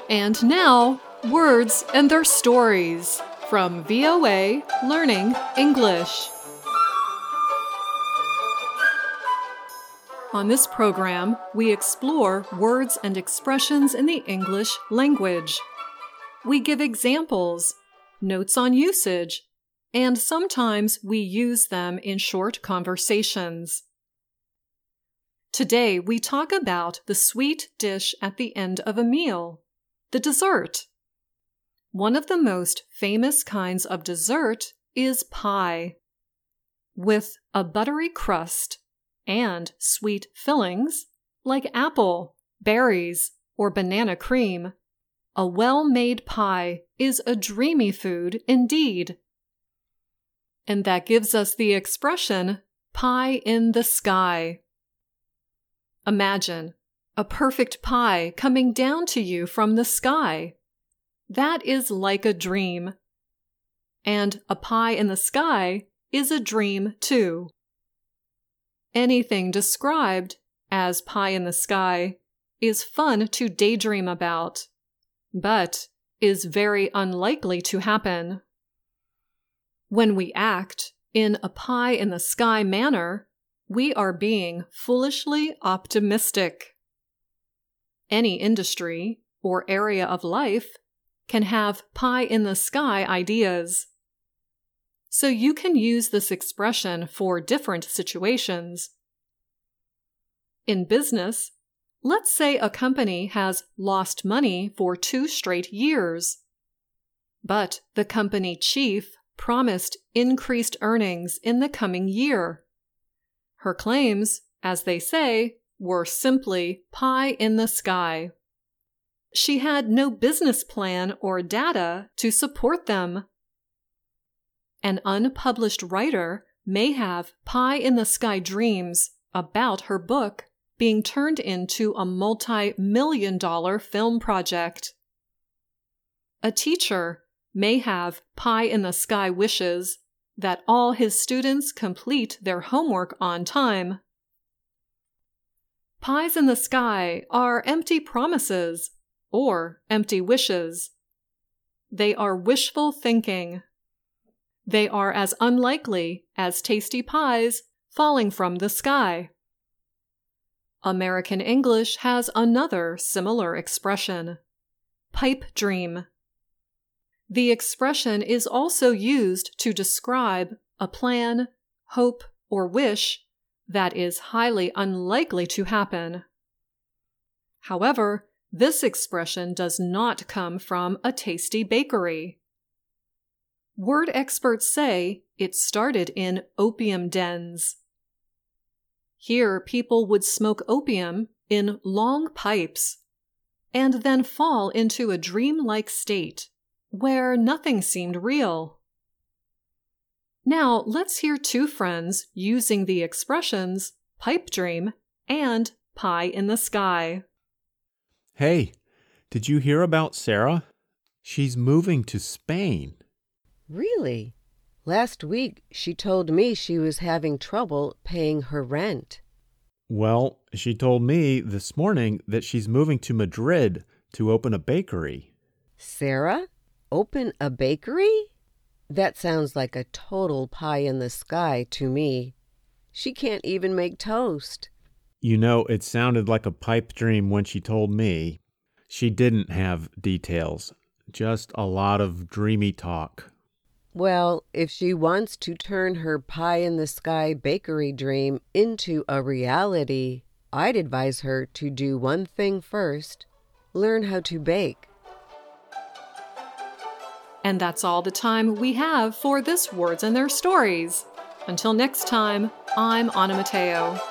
And now, words and their stories from VOA Learning English. On this program, we explore words and expressions in the English language. We give examples, notes on usage, and sometimes we use them in short conversations. Today, we talk about the sweet dish at the end of a meal, the dessert. One of the most famous kinds of dessert is pie. With a buttery crust and sweet fillings like apple, berries, or banana cream, a well-made pie is a dreamy food indeed. And that gives us the expression, pie in the sky. Imagine a perfect pie coming down to you from the sky. That is like a dream. And a pie in the sky is a dream too. Anything described as pie in the sky is fun to daydream about, but is very unlikely to happen. When we act in a pie in the sky manner, we are being foolishly optimistic. Any industry or area of life can have pie in the sky ideas. So you can use this expression for different situations. In business, let's say a company has lost money for 2 straight years. But the company chief promised increased earnings in the coming year. Her claims, as they say, were simply pie in the sky. She had no business plan or data to support them. An unpublished writer may have pie in the sky dreams about her book being turned into a multi-million-dollar film project. A teacher may have pie in the sky wishes that all his students complete their homework on time. Pies in the sky are empty promises or empty wishes. They are wishful thinking. They are as unlikely as tasty pies falling from the sky. American English has another similar expression, pipe dream. The expression is also used to describe a plan, hope, or wish that is highly unlikely to happen. However, this expression does not come from a tasty bakery. Word experts say it started in opium dens. Here, people would smoke opium in long pipes and then fall into a dreamlike state where nothing seemed real. Now, let's hear 2 friends using the expressions pipe dream and pie in the sky. Hey, did you hear about Sarah? She's moving to Spain. Really? Last week, she told me she was having trouble paying her rent. Well, she told me this morning that she's moving to Madrid to open a bakery. Sarah? Open a bakery? That sounds like a total pie in the sky to me. She can't even make toast. You know, it sounded like a pipe dream when she told me. She didn't have details, just a lot of dreamy talk. Well, if she wants to turn her pie-in-the-sky bakery dream into a reality, I'd advise her to do one thing first: learn how to bake. And that's all the time we have for this Words and Their Stories. Until next time, I'm Anna Mateo.